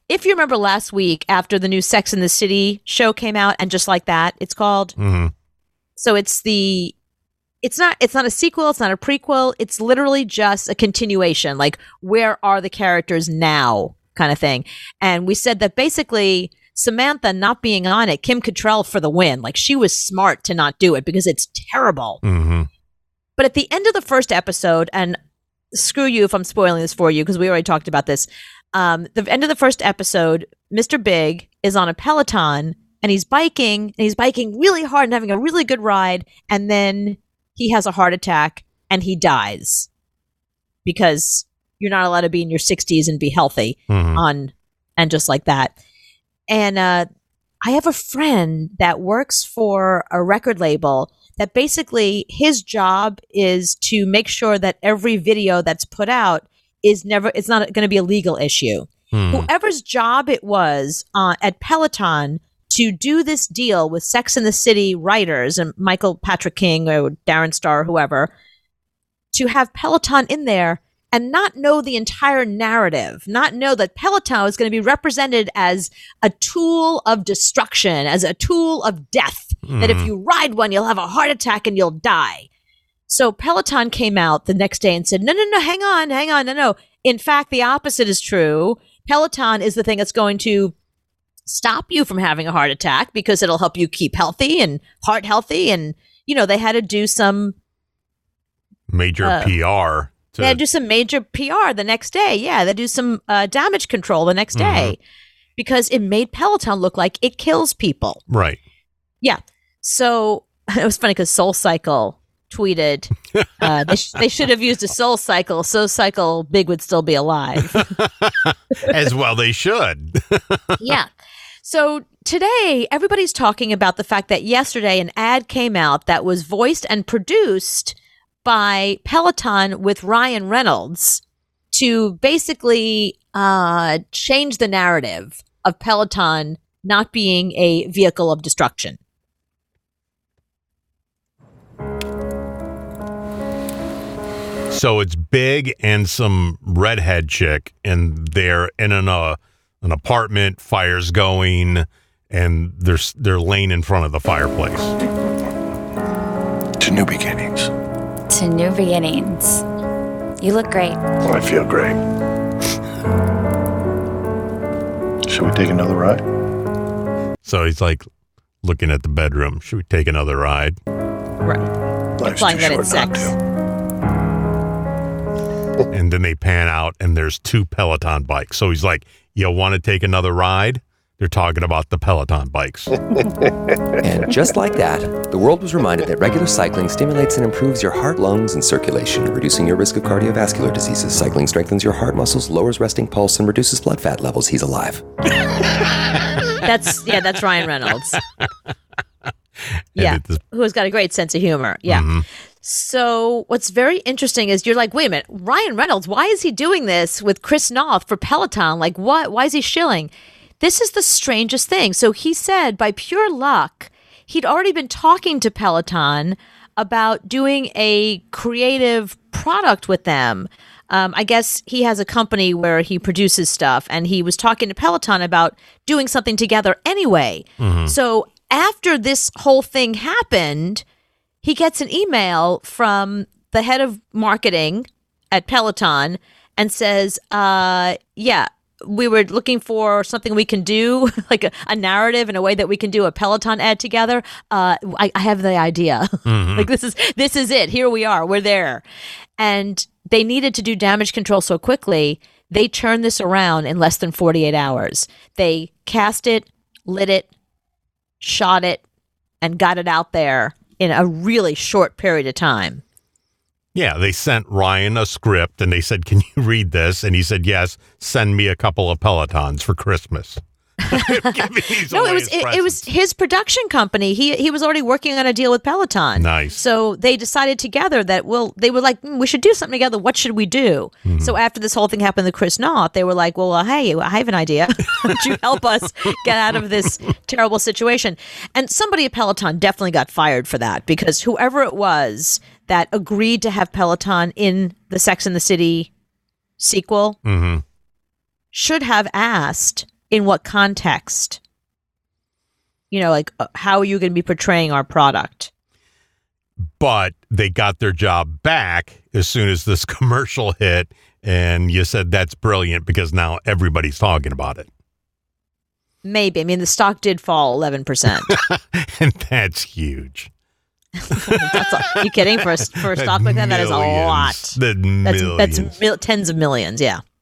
if you remember last week after the new Sex and the City show came out, and Just Like That, it's called. Mm-hmm. So it's not a sequel, it's not a prequel, it's literally just a continuation. Like, where are the characters now kind of thing. And we said that basically Samantha not being on it, Kim Cattrall for the win. Like, she was smart to not do it because it's terrible. Mm-hmm. But at the end of the first episode, and screw you if I'm spoiling this for you because we already talked about this. The end of the first episode, Mr. Big is on a Peloton and he's biking really hard and having a really good ride. And then he has a heart attack and he dies because you're not allowed to be in your 60s and be healthy and Just Like That. And I have a friend that works for a record label that basically his job is to make sure that every video that's put out it's not going to be a legal issue. Whoever's job it was at Peloton to do this deal with Sex and the City writers and Michael Patrick King or Darren Star or whoever, to have Peloton in there and not know the entire narrative, not know that Peloton is going to be represented as a tool of destruction, as a tool of death, that if you ride one, you'll have a heart attack and you'll die. So Peloton came out the next day and said, no, hang on, no. In fact, the opposite is true. Peloton is the thing that's going to stop you from having a heart attack because it'll help you keep healthy and heart healthy. And, they had to do some major PR. They had to do some major PR the next day. Yeah, they do some damage control the next day because it made Peloton look like it kills people. Right. Yeah. So it was funny because SoulCycle tweeted they should have used a SoulCycle. SoulCycle Big would still be alive. As well they should. Yeah. So today, everybody's talking about the fact that yesterday an ad came out that was voiced and produced by Peloton with Ryan Reynolds to basically change the narrative of Peloton not being a vehicle of destruction. So it's Big and some redhead chick, and they're in an apartment, fire's going, and they're laying in front of the fireplace. To new beginnings. To new beginnings. You look great. Well, I feel great. Should we take another ride? So he's like looking at the bedroom. Should we take another ride? Right. Life's Implying too that short it's not sex. to. And then they pan out and there's 2 Peloton bikes. So he's like, you want to take another ride? They're talking about the Peloton bikes. And just like that, the world was reminded that regular cycling stimulates and improves your heart, lungs, and circulation, reducing your risk of cardiovascular diseases. Cycling strengthens your heart muscles, lowers resting pulse, and reduces blood fat levels. He's alive. That's Ryan Reynolds. Yeah, who's got a great sense of humor. Yeah. Mm-hmm. So what's very interesting is you're like, wait a minute, Ryan Reynolds, why is he doing this with Chris Noth for Peloton? Like, what? Why is he shilling? This is the strangest thing. So he said by pure luck, he'd already been talking to Peloton about doing a creative product with them. I guess he has a company where he produces stuff, and he was talking to Peloton about doing something together anyway. So after this whole thing happened, he gets an email from the head of marketing at Peloton and says, we were looking for something we can do, like a narrative in a way that we can do a Peloton ad together. I have the idea. Like, this is it. Here we are. We're there. And they needed to do damage control so quickly. They turned this around in less than 48 hours. They cast it, lit it, shot it, and got it out there in a really short period of time. Yeah, they sent Ryan a script and they said, can you read this? And he said, yes, send me a couple of Pelotons for Christmas. No, it was his production company. He was already working on a deal with Peloton. Nice. So they decided together that, they were like, we should do something together. What should we do? So after this whole thing happened to Chris Noth, they were like, well, hey, I have an idea. Would you help us get out of this terrible situation? And somebody at Peloton definitely got fired for that, because whoever it was that agreed to have Peloton in the Sex and the City sequel should have asked in what context? You know, like how are you going to be portraying our product? But they got their job back as soon as this commercial hit, and you said that's brilliant because now everybody's talking about it. Maybe. I mean, the stock did fall 11%. And that's huge. You kidding? For a stock like that, that is a lot. Millions. That's tens of millions, yeah.